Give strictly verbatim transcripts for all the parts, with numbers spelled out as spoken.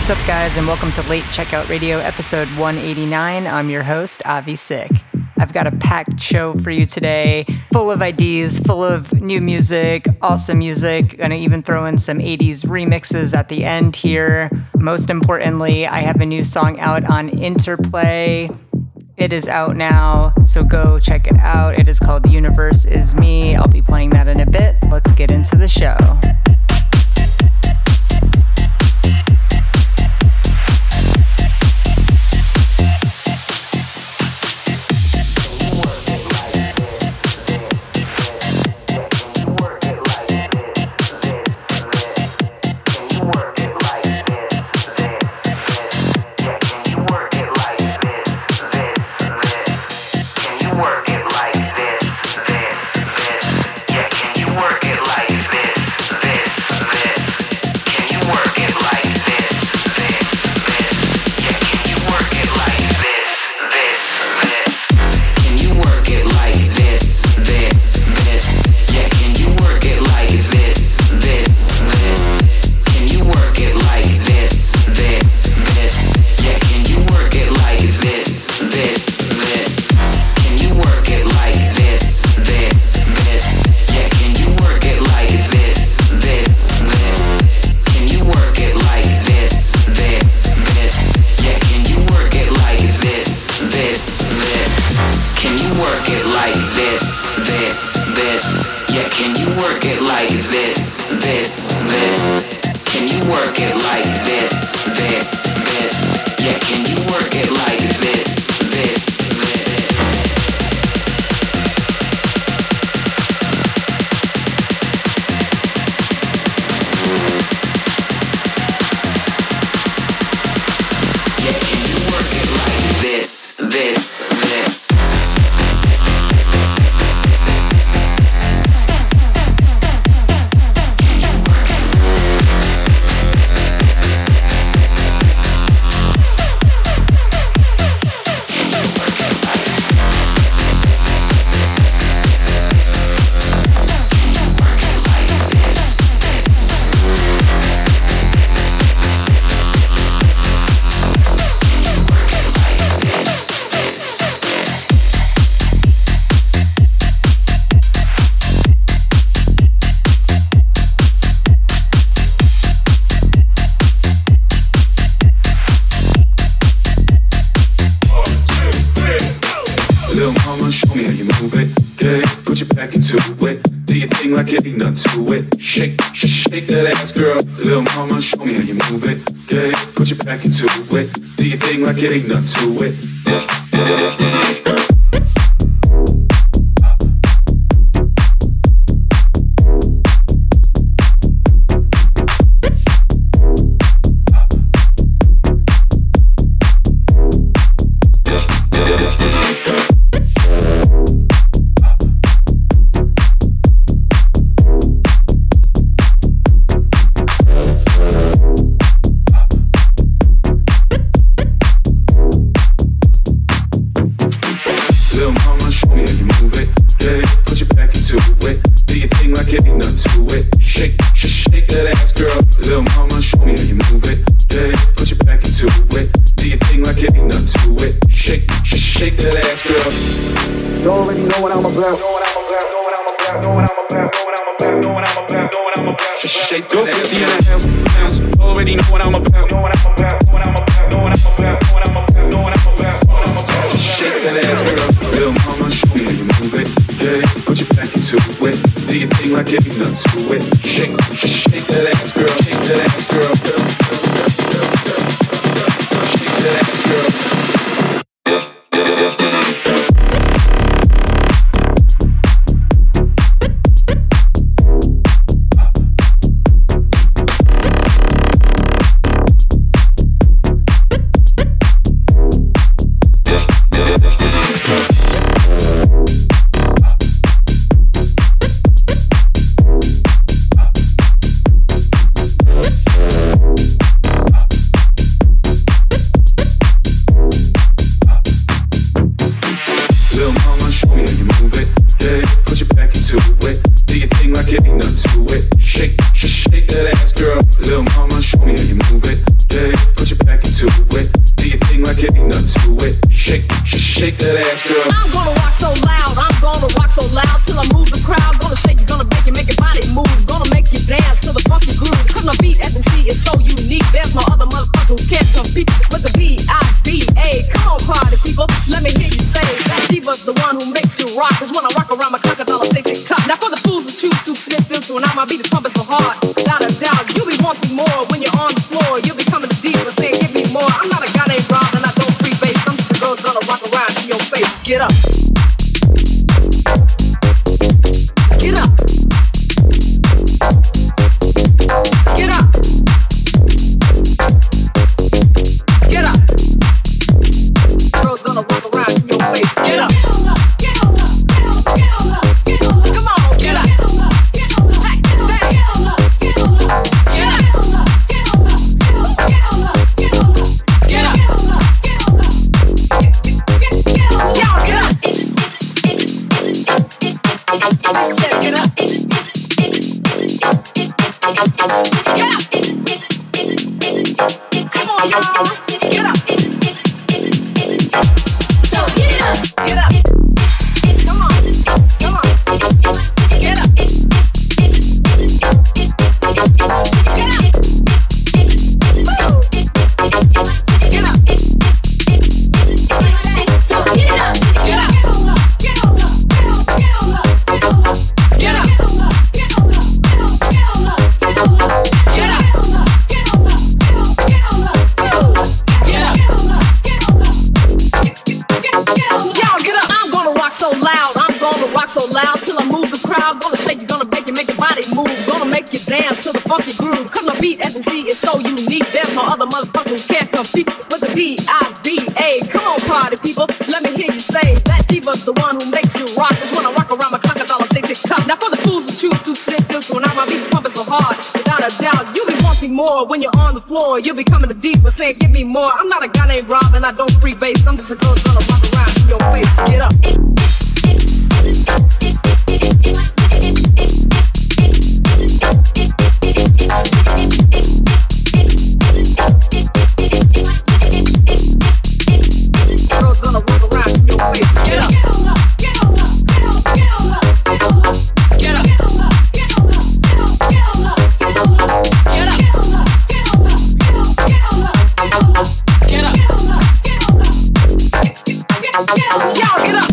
What's up, guys, and welcome to Late Checkout Radio, episode one eighty-nine. I'm your host, Avi Sick. I've got a packed show for you today, full of ideas, full of new music, awesome music. Gonna even throw in some eighties remixes at the end here. Most importantly, I have a new song out on Interplay. It is out now, so go check it out. It is called The Universe Is Me. I'll be playing that in a bit. Let's get into the show. It ain't nothing to it. that ass, girl. I'm gonna rock so loud, I'm gonna rock so loud till I move the crowd. Gonna shake it, gonna break it, make your body move. Gonna make you dance to the funky groove. Cause my beat as you see is so unique. There's no other motherfucker who can't compete with the V I B A. Come on, party people, let me hear you say that diva's the one who makes you rock. Cause when I rock around my clock, I dollar say tick tock. Now for the fools who choose to sit this one out, my beat is pumping so hard. Without a doubt, you'll be wanting more when you're on the floor. You'll be coming to diva saying, give me more. I'm not a guy named Rob and I don't free base. I'm just a girl gonna rock around in your face. Get up. Get up. Get up. Get up. Girls gonna rock around in your face. Get up. Get on up. Get on up. Get on up. Get on up. Come on, get up. Get on up. Get on up. Get on up. Get on up. Get on up. Get on up. Get on up. Get on up. Get on up. Get up. Get on up. Get on up. Get get on up. Y'all get up. I said get up. Get up. Come on, y'all. Get up. So get up. Get up. Come on. Come on. Get up. Get up. Woo. Get up. Get up. Get on up. Get on up. Get on up. Get up. Get on up. Get on up. Get on up. Get on up. Get up. Get on up. Get on up. Get on up. Get up. Get on up. Get get on up. Y'all get up. I'm gonna rock so loud. I'm gonna rock so loud till I move the crowd. Gonna shake it, gonna make it, make your body move. Gonna make you dance to the funky groove. Cause my beat as you see is so unique. There's no other motherfucker who can't compete with the V I B A. Come on, party people, let me hear you say that diva's the one who makes you rock. Cause when I rock around my clock, I dollar say tick tock. Now for the fools who choose to sit this one out, my beat is pumping so hard. Without a doubt, you'll be wanting more when you're on the floor. You'll be coming to diva saying, give me more. I'm not a guy named Rob and I don't free base. I'm just a girl gonna rock around in your face. Get up. Girls gonna rock around in your face. Get up. Get on up. Get on up. Get on up. Get on up. Get up. Get on up. Get on up. Get on up. Get on up. Get up. Get on up. Get on up. Get on up. Get on up. Get up. Get on up. Get on up. Get get on up. Y'all get up.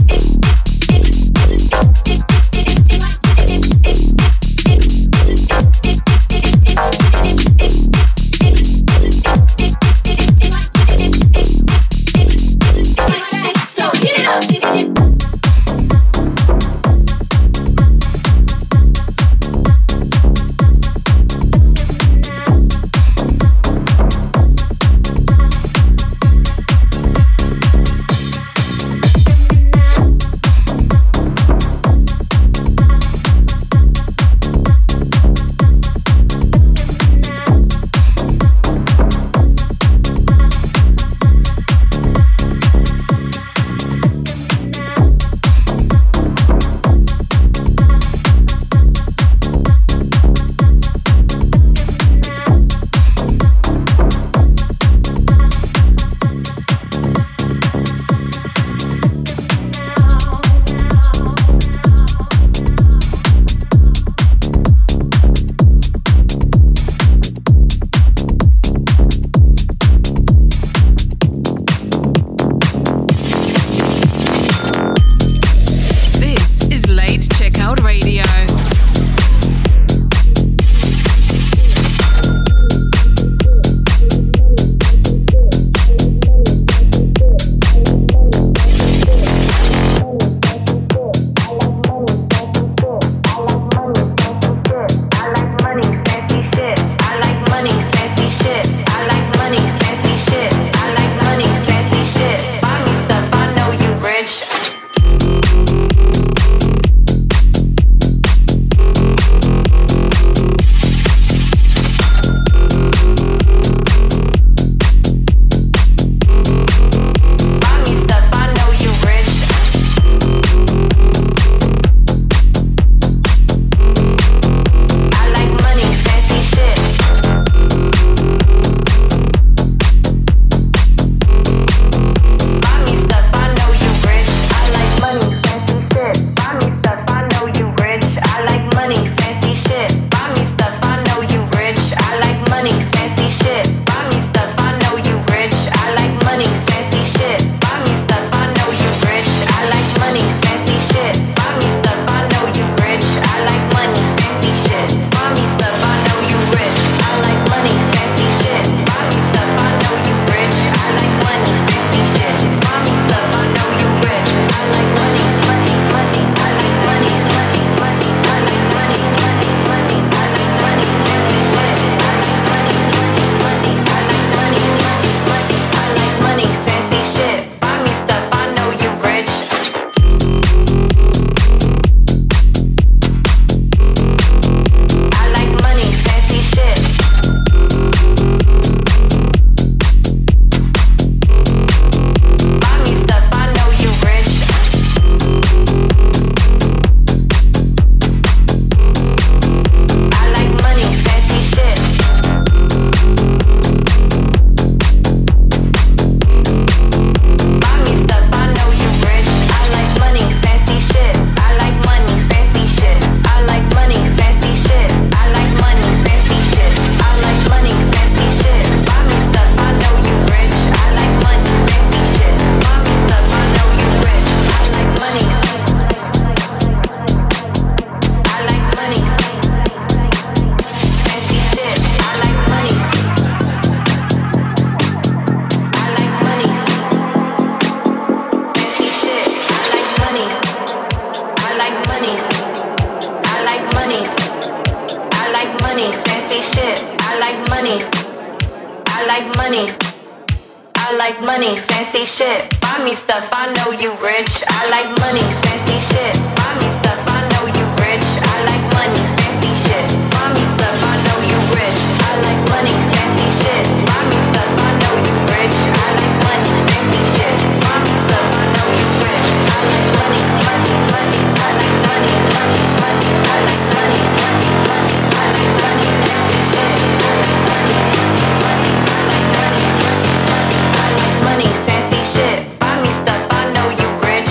money, fancy shit. Buy me stuff, I know you rich. I like money, fancy shit. Buy me stuff, I know you rich. I like money, fancy shit. Buy me stuff, I know you rich. I like money, fancy shit. Buy me stuff, I know you rich. I like money, fancy shit. Buy me stuff, I know you rich. I like money, money, money. I like money, money, money. I like money, money, money. I like money, fancy shit. I like money, money, money. I like money, fancy shit. Buy me stuff, I know you rich.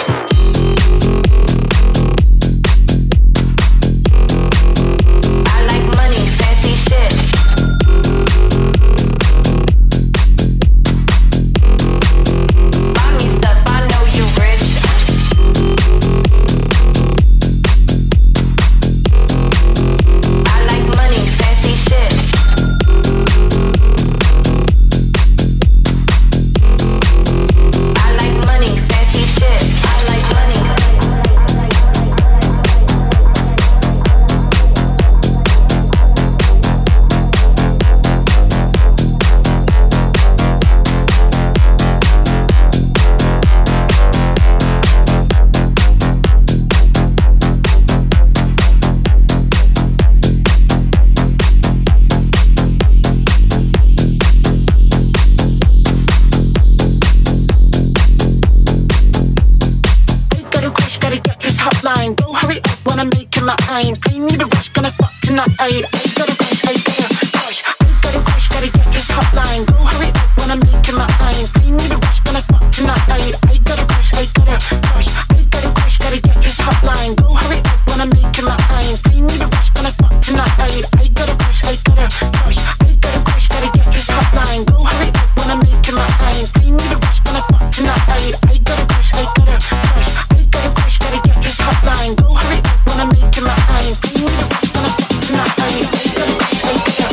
I like money, fancy shit. Buy me stuff, I know you rich. I like money, fancy shit. I like money, fancy shit. I like money. Gotta crush, gotta get his hotline. Go hurry up when I'm making my iron. I need a rush, gonna fuck tonight. I gotta crush, I gotta crush. I gotta crush, gotta get his hotline. Go hurry up when I'm making my iron. I need a rush, gonna fuck tonight. I gotta crush, I gotta crush. I gotta crush, gotta get his hotline. Go hurry up when I'm making my iron. I need a rush, gonna fuck tonight. I gotta crush, I gotta crush. I gotta crush, gotta get his hotline. Go hurry up when I'm making my iron. I need a rush, gonna fuck tonight. I gotta crush, I gotta crush. I gotta crush, gotta get his hotline. Go hurry up when I'm making my iron. I need a rush, gonna fuck tonight. I gotta crush, I gotta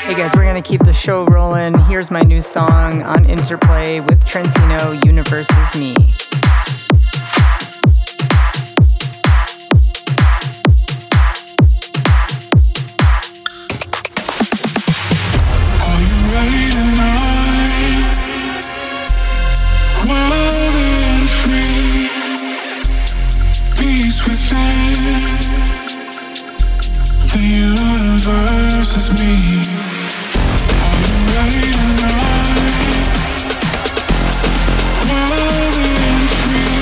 Hey guys, we're gonna keep the show rolling. Here's my new song on Interplay with Trentino, Universe Is Me. Are you ready tonight? Wild and free, peace within. The universe is me. Are you ready tonight? Wild and free.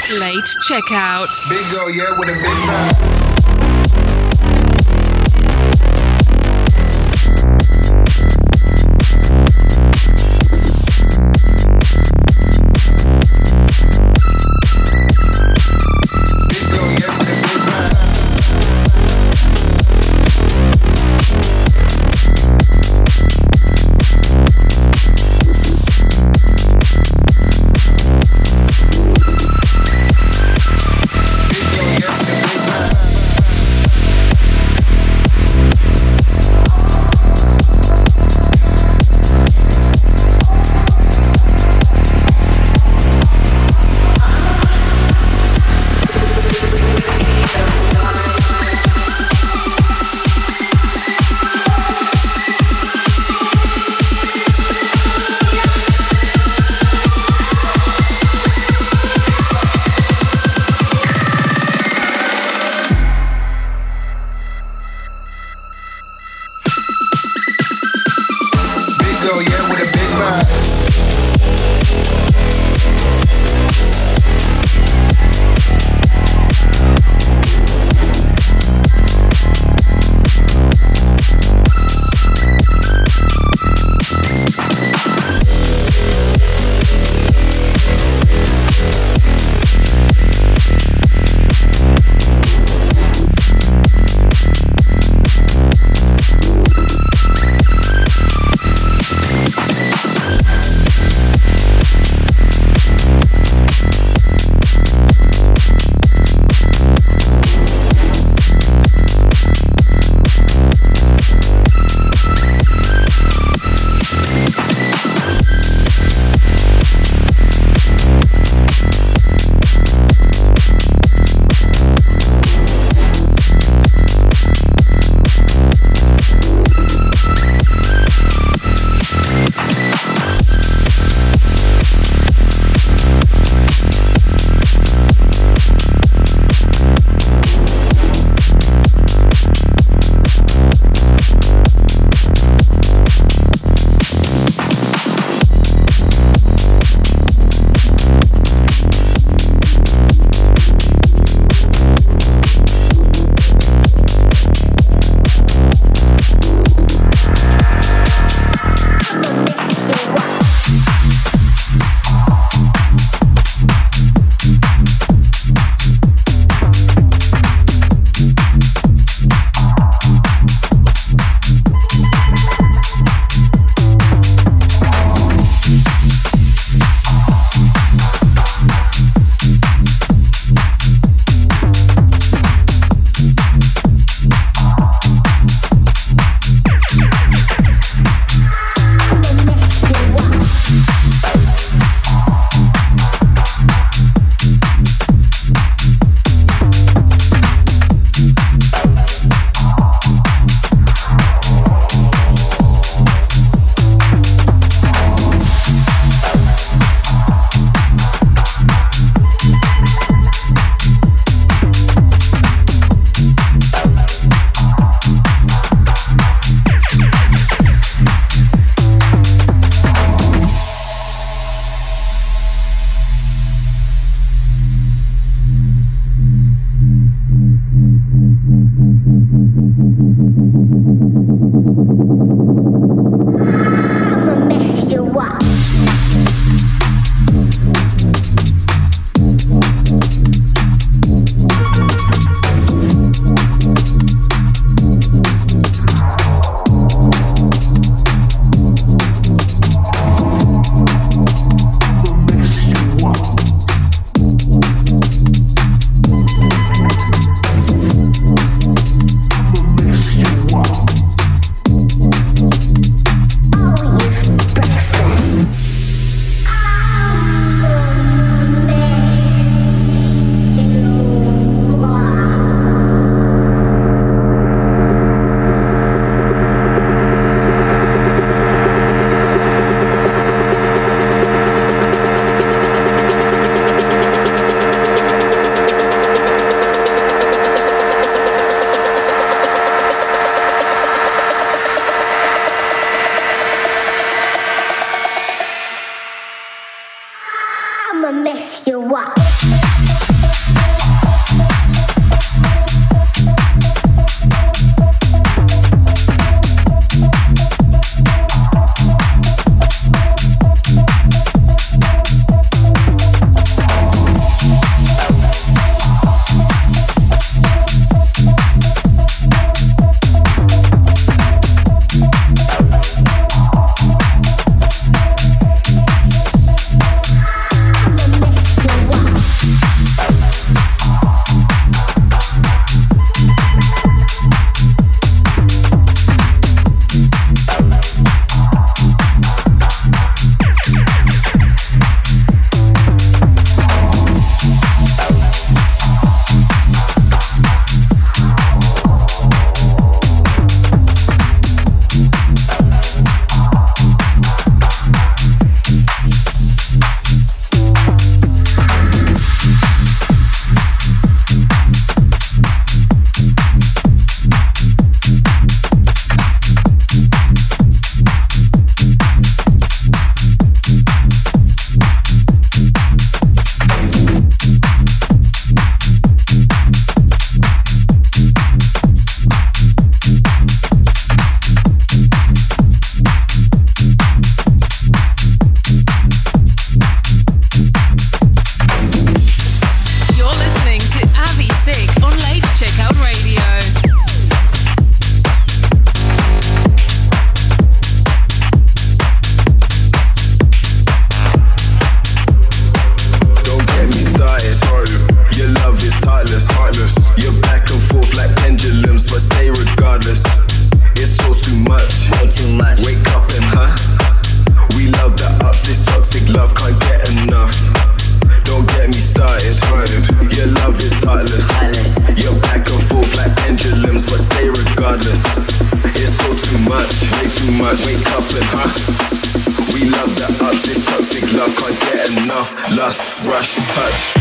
Late checkout. Big go, yeah, with a big bag. I'ma mess you up. enough. Lust, rush, touch.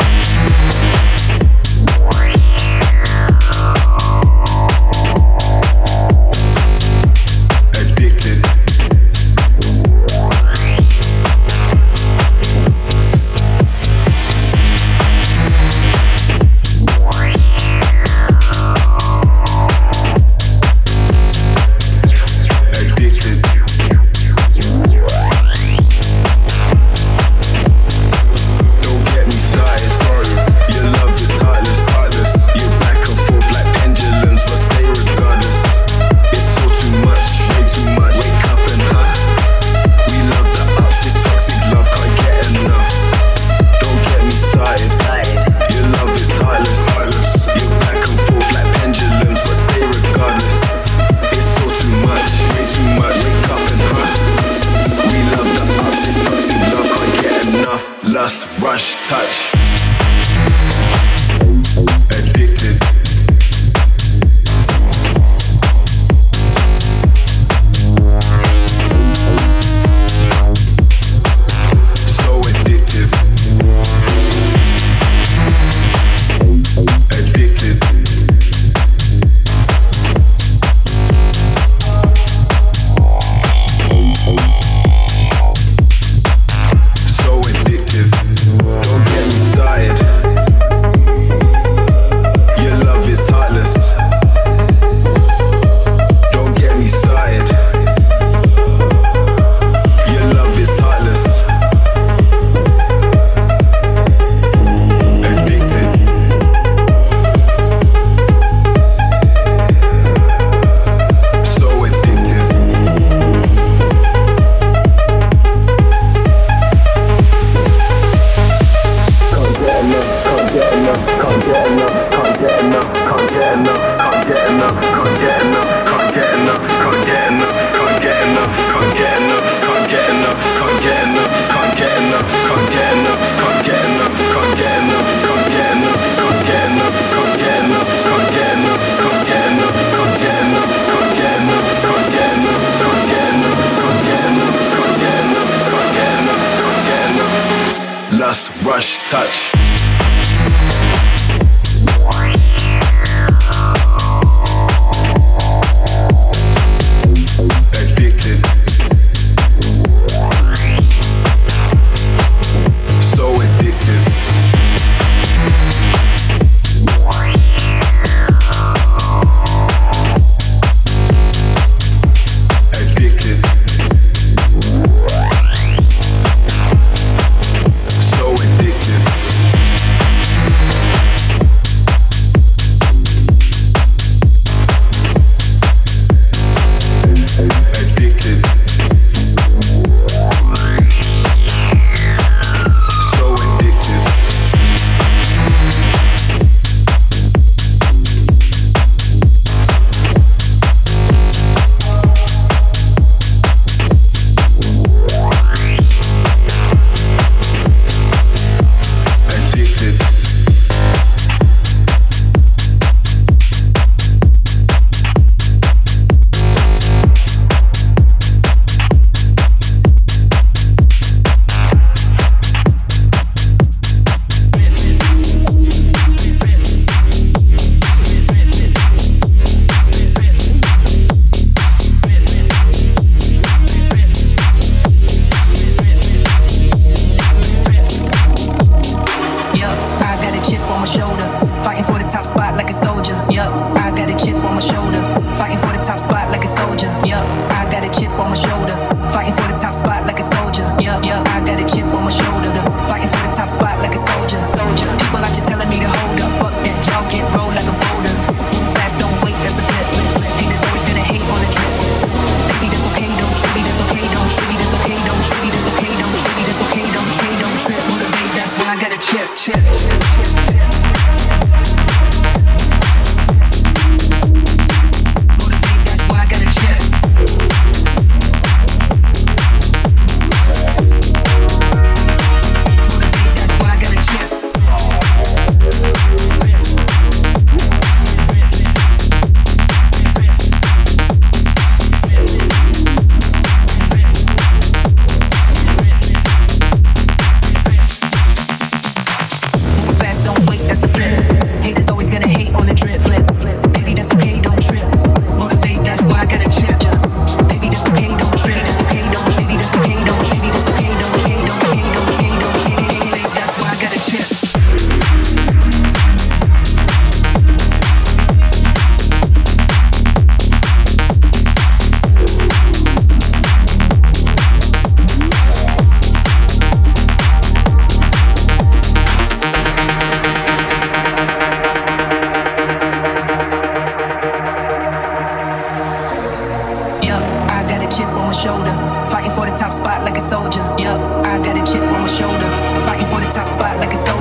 Lust, rush, touch. Addicted. So addictive. Addicted. So addictive. Addicted. So addictive. Addicted. Yup, I got a chip on my shoulder, fighting for the top spot like a soldier. Yup, I got a chip on my shoulder, fighting for the top spot like a soldier. Yup, I got a chip on my shoulder, fighting for the top spot like a soldier. Yup, yup, I got a chip on my shoulder, fighting for the top spot like a soldier. Soldier, people out here telling me to hold up, fuck that, y'all get rolled like a boulder. Move fast, don't wait, that's a flip. Haters always gonna hate on the trip. Baby, that's okay, don't treat me, that's okay, don't treat me, that's okay, don't treat me, that's okay, don't treat me, that's okay, don't treat, don't trip. Motivate, that's why I got a chip, chip. Motivate, that's why I got a chip. Motivate, that's why I got a chip.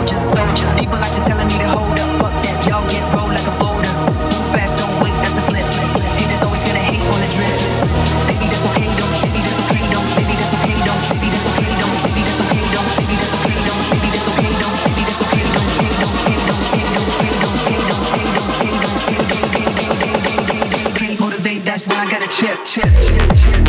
soldier, soldier. People like to telling me to hold up, fuck that, y'all get rolled like a boulder. Move fast, don't wait, that's a flip. Haters always gonna hate on the drip. Baby, that's okay, don't treat me, that's okay, don't treat me, that's okay, don't treat me, that's okay, don't treat me, that's okay, don't treat me, that's okay, don't treat me, that's okay, don't treat me, that's okay, don't treat, don't treat, don't treat, don't treat, don't treat, don't treat, don't treat, don't treat, don't treat, motivate, that's why I got a chip, chip, chip, chip.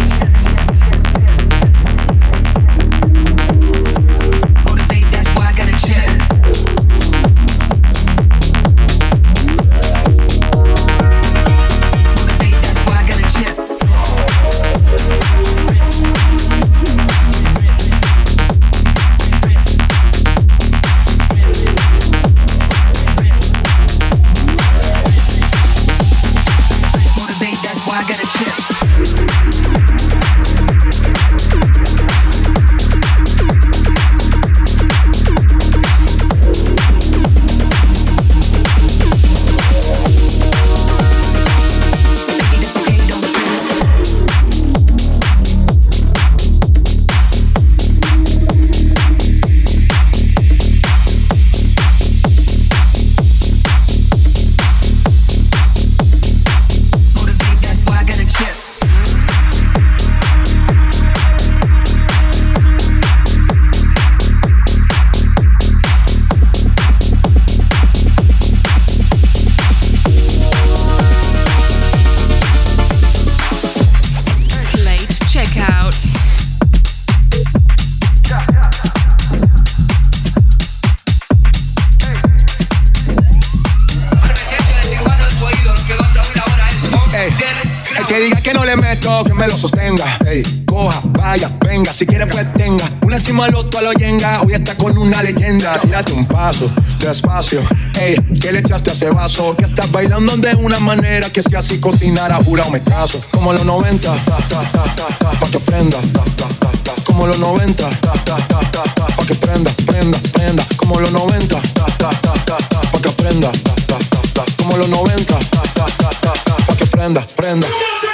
Que me lo sostenga, ey, coja, vaya, venga, si quiere pues tenga una encima del otro a lo yenga. Hoy está con una leyenda, tírate un paso, despacio, ey, ¿qué le echaste a ese vaso? Que estás bailando de una manera que si así cocinara, jurado me caso. Como los noventa, pa' que prenda, como los noventa, pa' que prenda, prenda, prenda, como los noventa, pa' que prenda, como los noventa, pa' que prenda, prenda.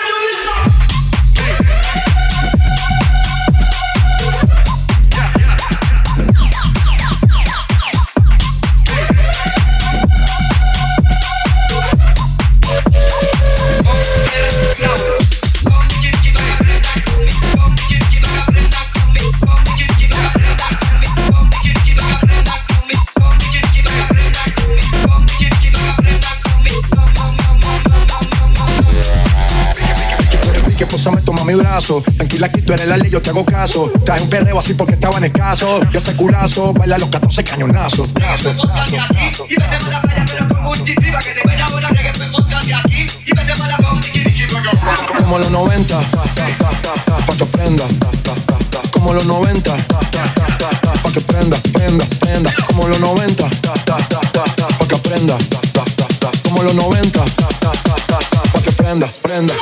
Mi brazo, tranquila aquí tú eres la ley, yo te hago caso. Traje un perreo así porque estaban escasos. Yo ese culazo, baila los catorce cañonazos. Como los noventa, pa' que prenda. Como los noventa, pa' que prenda, prenda, prenda. Como los noventa, pa' que prenda. Como los noventa, pa' que prenda, prenda.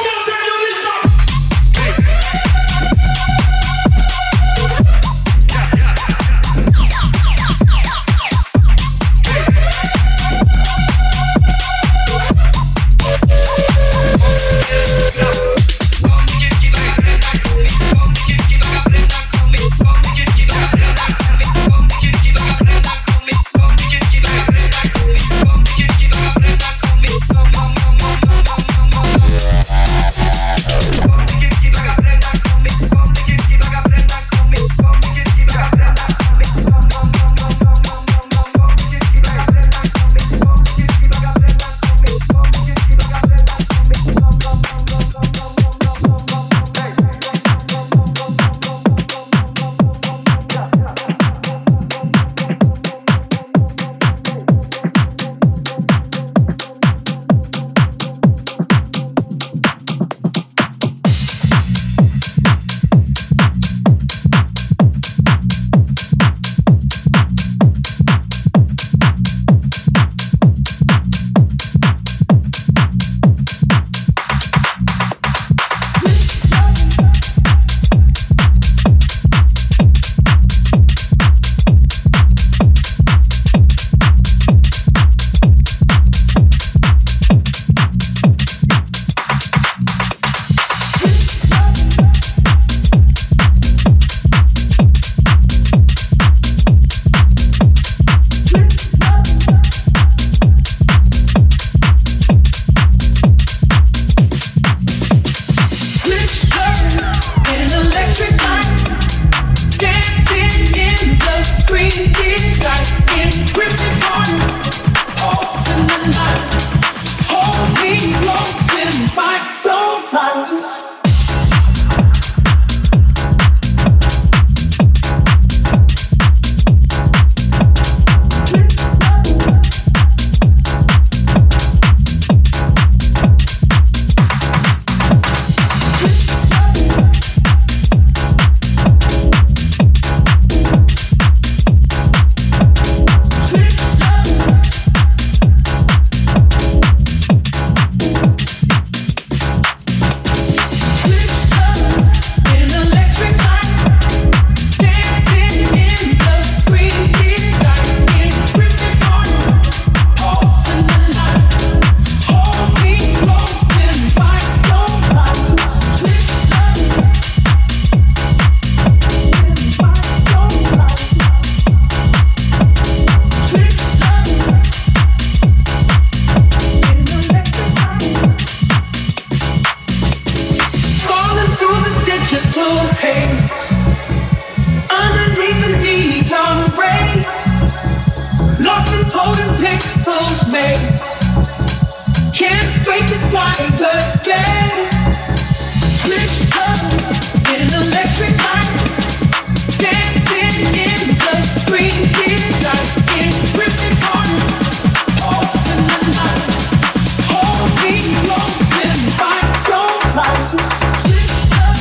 golden pixels made. Can't scrape this white again. Switch up in an electric light. Dancing in the screen, get like in ripping corners. Pulse in the night. Hold me close and fight so tight. Switch up.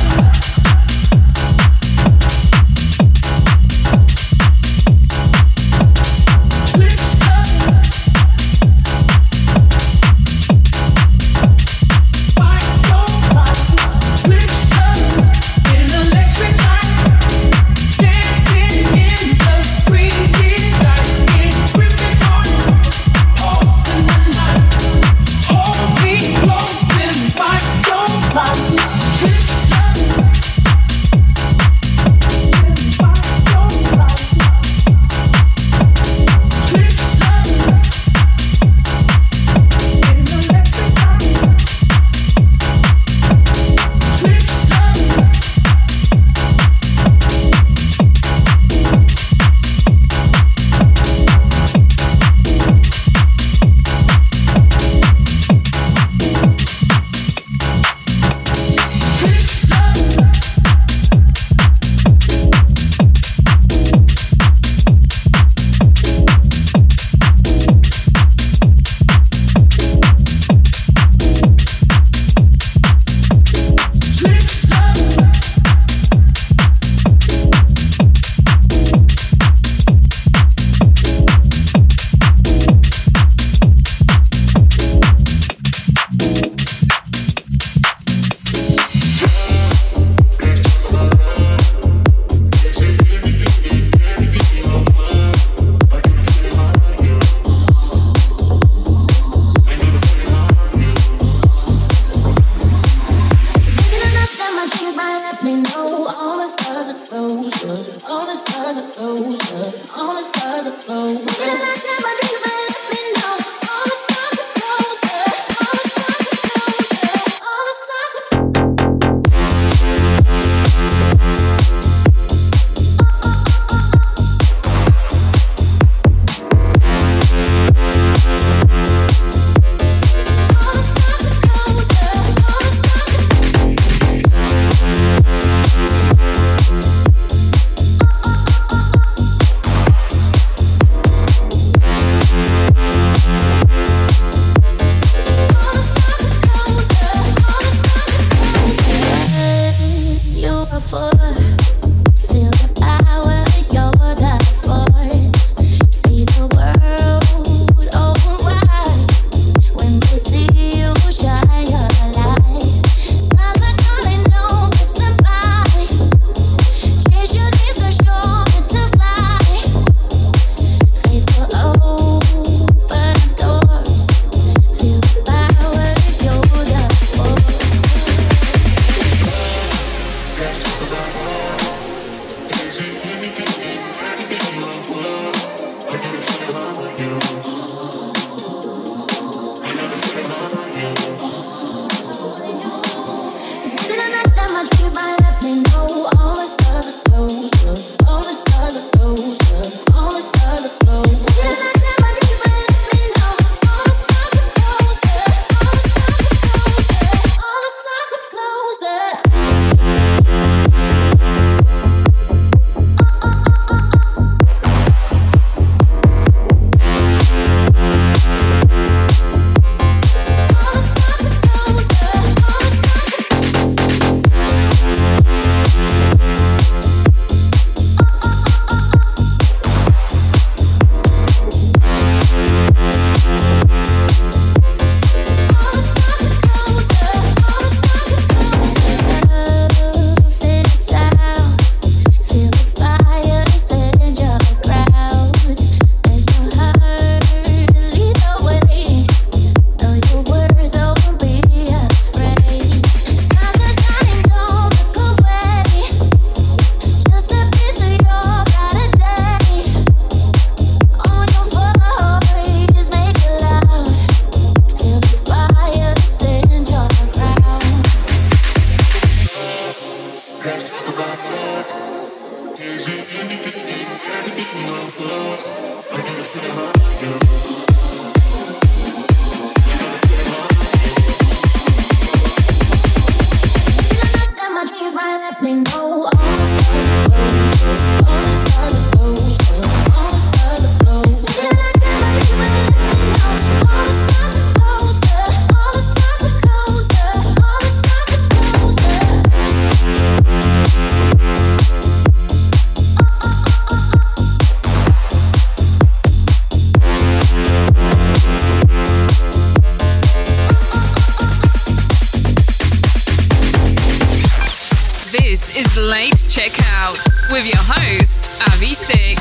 Is it anything, anything you want? I gotta feel it. with your host, Avi Sick.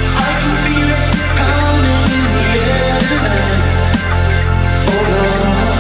Oh no.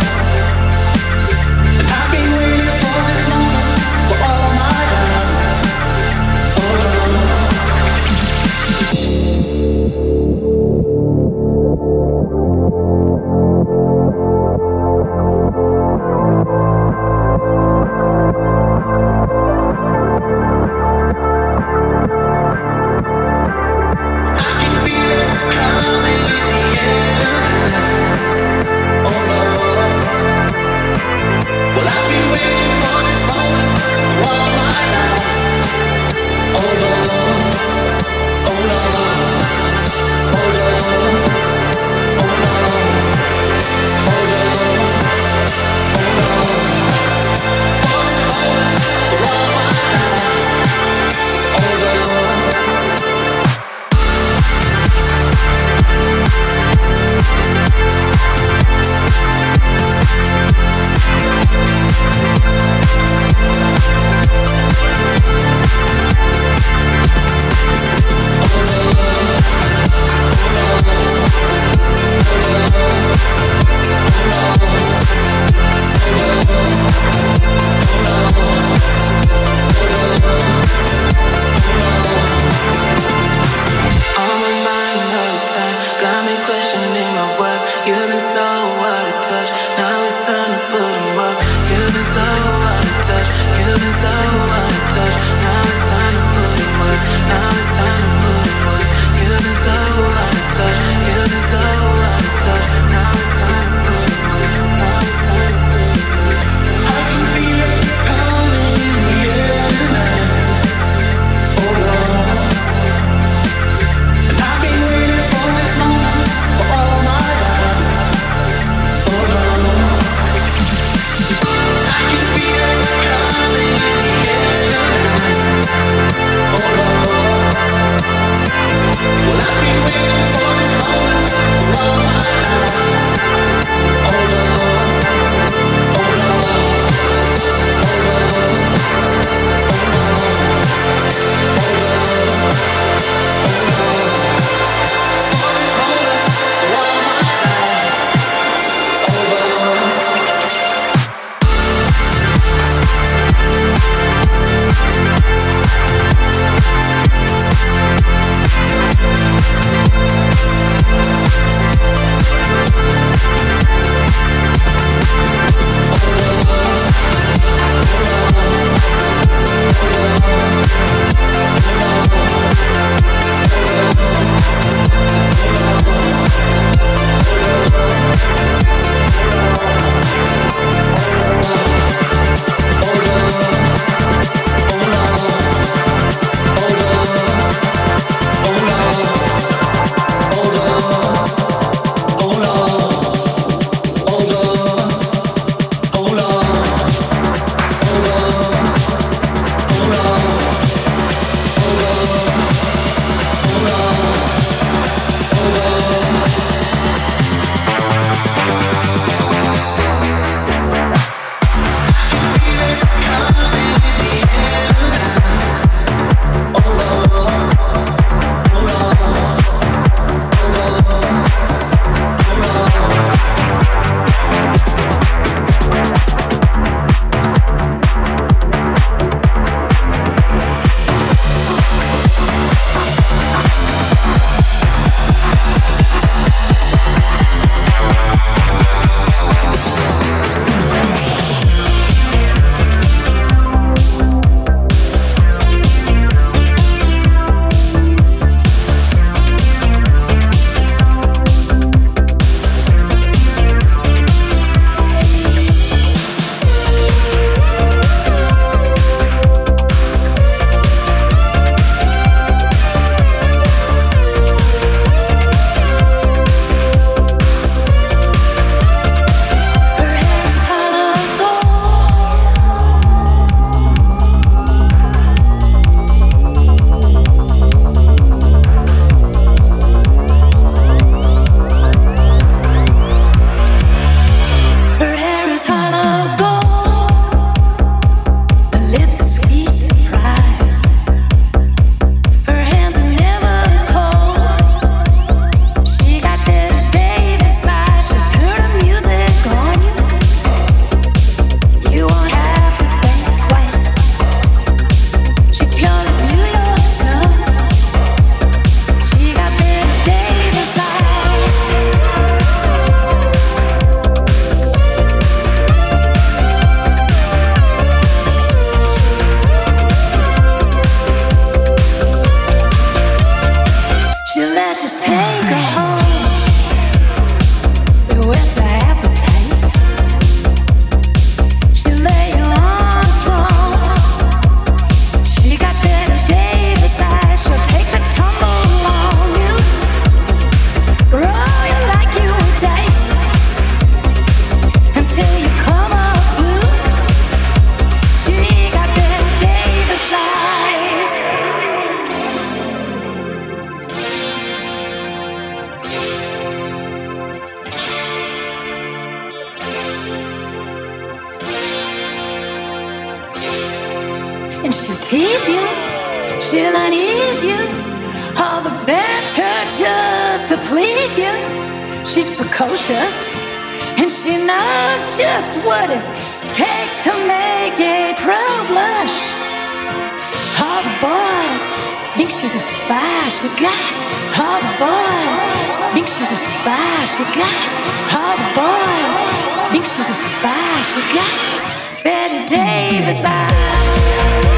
and she'll tease you, she'll unease you, all the better just to please you. She's precocious, and she knows just what it takes to make a pro blush. All the boys think she's a spy, she got. All the boys think she's a spy, she got. All the boys think she's a spy, she got. Betty Davis, I.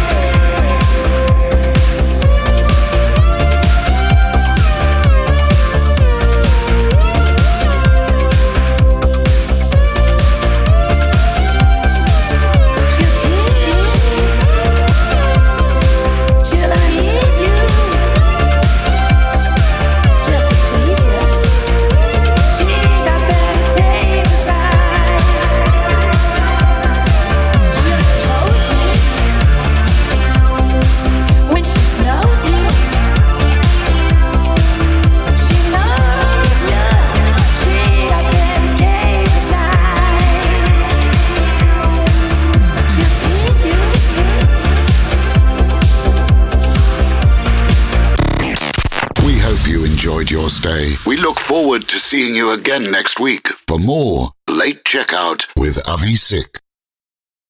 Your stay. We look forward to seeing you again next week for more Late Checkout with Avi Sick.